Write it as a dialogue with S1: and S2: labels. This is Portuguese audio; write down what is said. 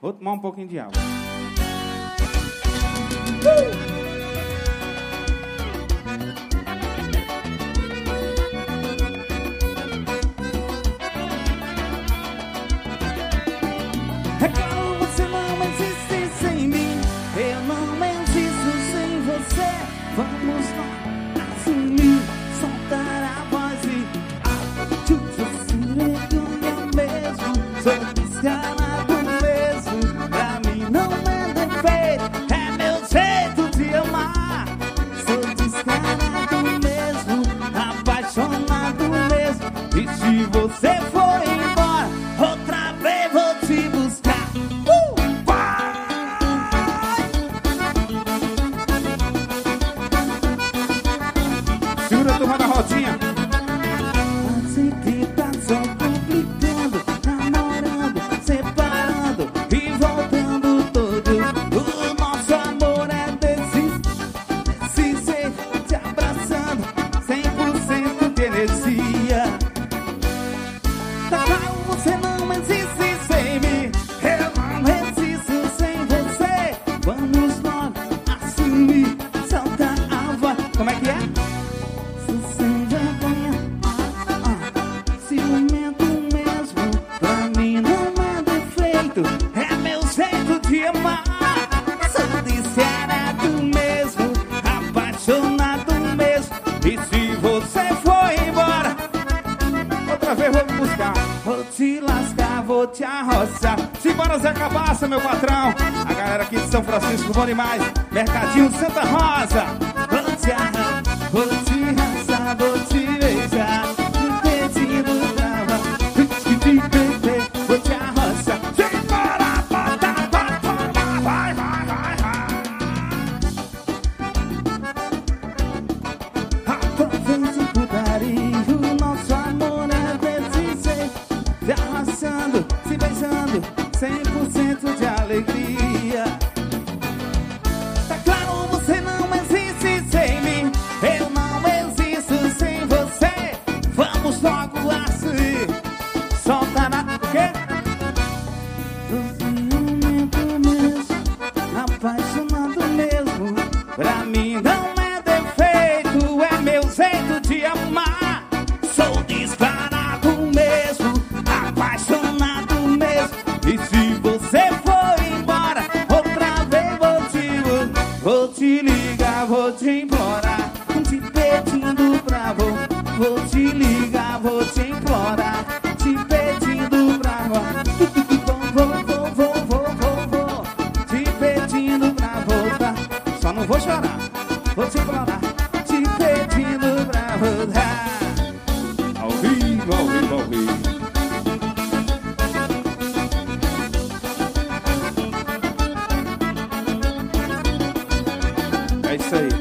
S1: Vou tomar um pouquinho de água.
S2: É claro, você não existe sem mim. Eu não existo sem você. Vamos lá, assumir, soltar a voz e eu mesmo. Sou descarado mesmo. Pra mim não é defeito, é meu jeito de amar. Sou descarado mesmo, apaixonado mesmo. E se você for embora, outra vez vou te buscar.
S1: Segura a turma da rodinha.
S2: Sempre tá só complicando, namorando, separando e voltando todo. O nosso amor é desse jeito, te abraçando, 100% de energia. Tá claro, você não existe sem mim. Eu não existo sem você. Vamos logo assumir, solta a voz.
S1: Como é que é?
S2: Sem vergonha, ciumento mesmo. Pra mim não é defeito, é meu jeito de amar. Sou descarado mesmo, apaixonado mesmo.
S1: E se você for embora, outra vez vou me buscar.
S2: Vou te lascar, vou te arroçar.
S1: Simbora, Zé Cabaça, meu patrão. A galera aqui de São Francisco, bom demais. Mercadinho Santa Rosa.
S2: Vou te arrancar, vou te arrasar, vou te beijar. Pedindo brava, vou te arroçar.
S1: Simbora, bota, vai, vai, vai, vai.
S2: Talvez em putaria, o nosso amor é desse jeito, se arrastando, se beijando, 100% de alegria. Tá claro, você não existe sem mim. Eu não existo sem você. Vamos logo assim, solta na... O quê? Ciumento mesmo, apaixonado mesmo. Pra mim não é defeito, é meu jeito de amar. Sou descarado mesmo, apaixonado mesmo. E se você for embora, outra vez vou te ligar, vou te implorar, te pedindo pra vou te ligar, vou te implorar, te pedindo pra vou te pedindo pra voltar.
S1: Só não vou chorar.
S2: Vou te implorar, te pedindo pra voltar.
S1: Ao vivo, ao vivo, ao vivo. É isso aí.